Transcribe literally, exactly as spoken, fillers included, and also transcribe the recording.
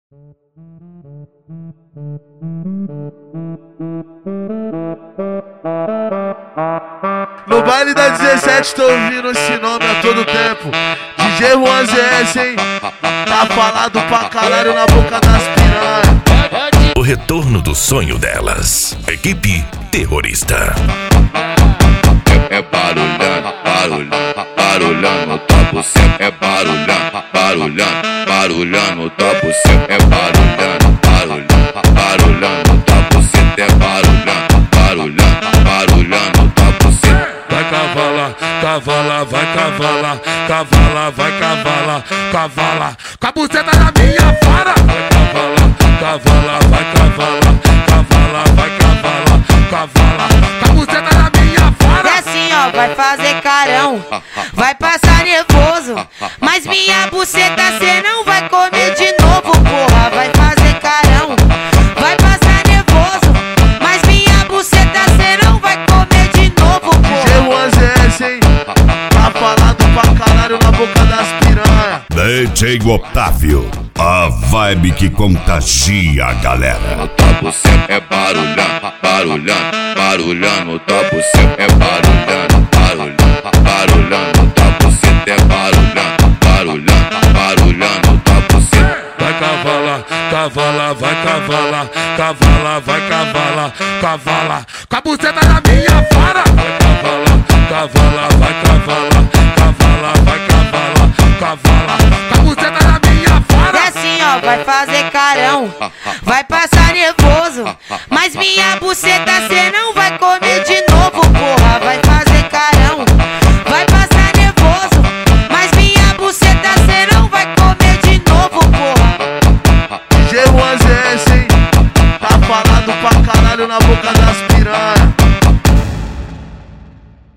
No baile da dezessete tô ouvindo esse nome a todo tempo. D J Juan Z S, hein? Tá falado pra caralho na boca das piranha. O retorno do sonho delas. Equipe Terrorista. É, é barulhando, barulhando, barulhando o topo sempre. É barulhando, barulhando, barulhando o topo sempre. É barulhando, barulhando, barulhando o topo sempre. É barulhando, barulhando, barulhando o topo sempre. Vai cavalar, cavala, vai cavalar, cavala, vai cavalar, cavala, com a buceta na minha vara. Vai cavalar, cavala, vai cavalar, cavala, vai cavalar, cavala, com a buceta na minha vara. É assim, ó, vai fazer carão, vai passar nervoso, mas minha buceta cê não vai comer de novo, porra. Vai fazer carão, vai passar nervoso, mas minha buceta cê não vai comer de novo, porra. D J Juan Z S, hein? Tá falado pra caralho na boca das piranha. D J Otávio, a vibe que contagia a galera. O topo sempre é barulhando, barulhando, barulhando o topo sempre. É barulhando, barulhando, barulhando o topo sempre. É barulhando, barulhando, barulhando o topo sempre. Vai cavalar, cavala, vai cavalar, cavala, vai cavalar, cavala, com a buceta na minha vara. Vai cavalar, cavala, vai cavalar, cavala, vai cavalar, cavala, com a buceta na minha vara. É assim, ó, vai fazer carão, vai passar nervoso, mas minha buceta cê não vai comer de novo, porra. Vai fazer carão, vai passar nervoso, mas minha buceta cê não vai comer de novo, porra. D J Juan Z S, hein? Tá falado pra caralho na boca das piranha.